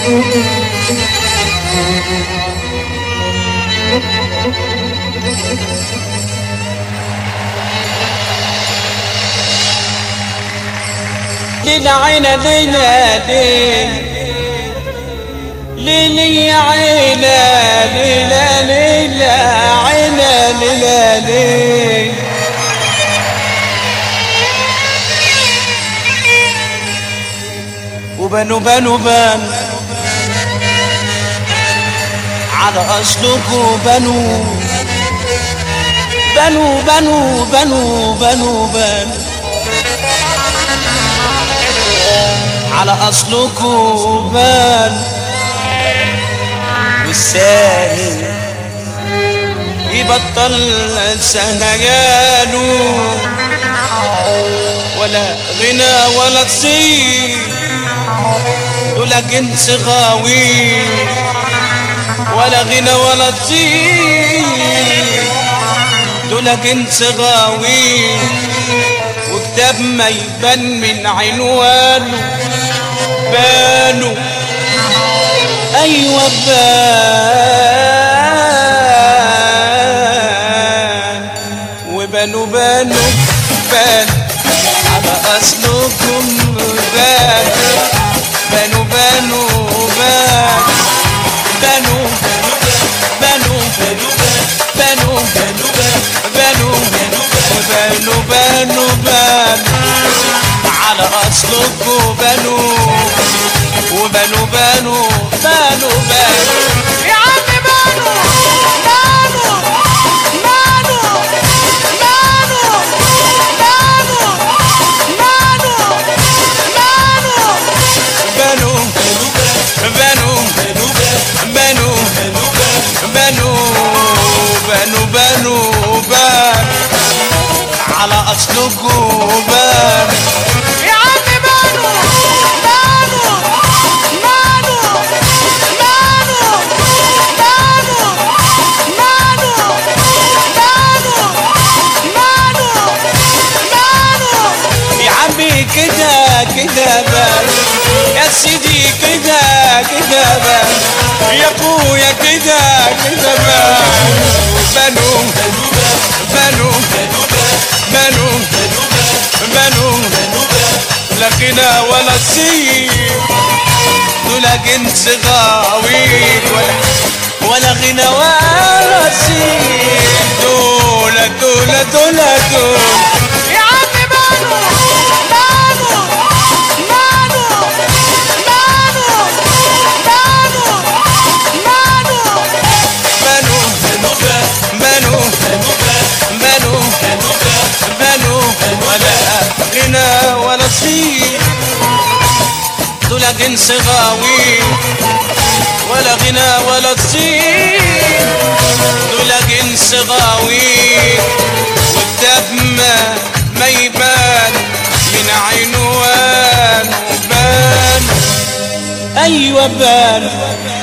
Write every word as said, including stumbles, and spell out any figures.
ليلة عينا ليلة ليلة يا عينا ليلة ليلة عينا ليلة ليلة وبنو بنو بنو على أصلكوا بنو بنو بنو بنو بنو بنو على أصلكوا بنو والساهل يبطل سهنجاله ولا غنى ولا تصير ولا جنس غاوي ولا غنى ولا تصير ولا جنس غاوي وكتاب ما يبان من عنوانه بانوا ايوه بان وبانوا بانوا بان على اصلكم بان بانوا بانوا بان بانوا بانوا بانوا بانوا بانوا بانوا بان على اصلكم بانوا وبانوا بانوا بانوا بانوا يا عم بانوا بانوا بانوا بانوا بانوا بانوا بانوا بانوا بانوا بانوا بانوا بانوا بان على اصلكم بان يا عم بانوا بانوا بانوا بانوا بانوا بانوا بانوا بانوا بانوا يا عمي كده كده بان يا سيدي كده كده بان يا اخويا كده كده بان بانوا بانوا بانوا بانوا لا غنى ولا صير ولا جنس غاوي ولا ولا غنى ولا صير دول دول دول دول يا عم بانوا بانوا بانوا بانوا بانوا بانوا بانوا بانوا بانوا ولا غنى ولا صير دول جنس غاوي ولا غنى ولا تصير دول جنس غاوي والدب ما ما يبان من عنوان وبان ايوه بان